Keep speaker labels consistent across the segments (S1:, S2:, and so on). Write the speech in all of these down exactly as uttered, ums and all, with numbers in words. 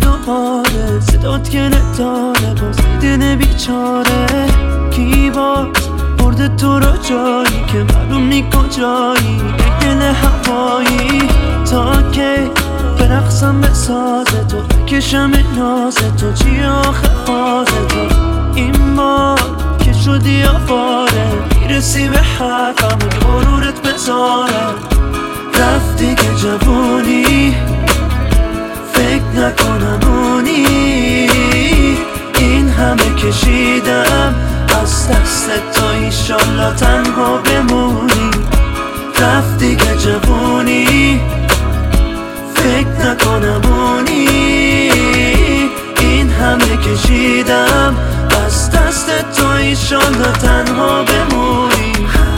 S1: دوباره صدات گله داره باز دل بیچاره کی باز برده تو را جایی که معلوم نی کجایی یک دل هوایی تا که برقصم به ساز تو بکشم ناز تو چی آخه باز تو این بار که شدی آواره میرسی به حرفم و غرورت بذاره رفتی که جوونی فکر نکنم اونی این همه کشیدم از دست تو ایشالله تنها بمونی رفتی که جوونی فکر نکنم اونی این همه کشیدم از دست تو ایشالله تنها بمونی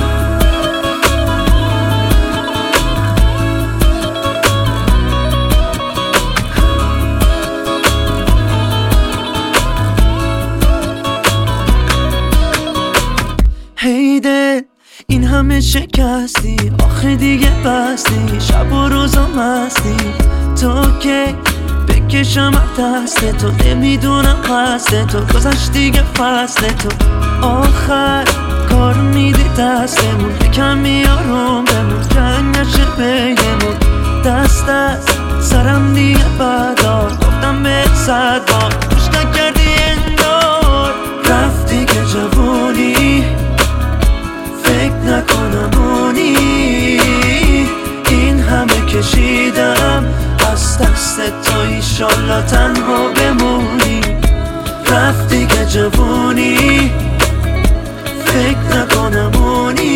S1: هیده این همه شکستی آخه دیگه بستی شب و روزا مستی تو که بکشم دست تو نمیدونم قصد تو گذشت دیگه فصل تو آخر کار میدی دستمون یکم میارم بمون جنگ نشه بگمون دست از سرم دیگه بدار گفتم به صد بار خوش نکردی انگار رفتی که جوونی فکر نکنم اونی این همه کشیدم از دست تو ایشالله تنها بمونی رفتی که جوونی فکر نکنم اونی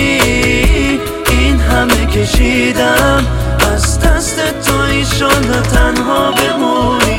S1: این همه کشیدم از دست تو ایشالله تنها بمونی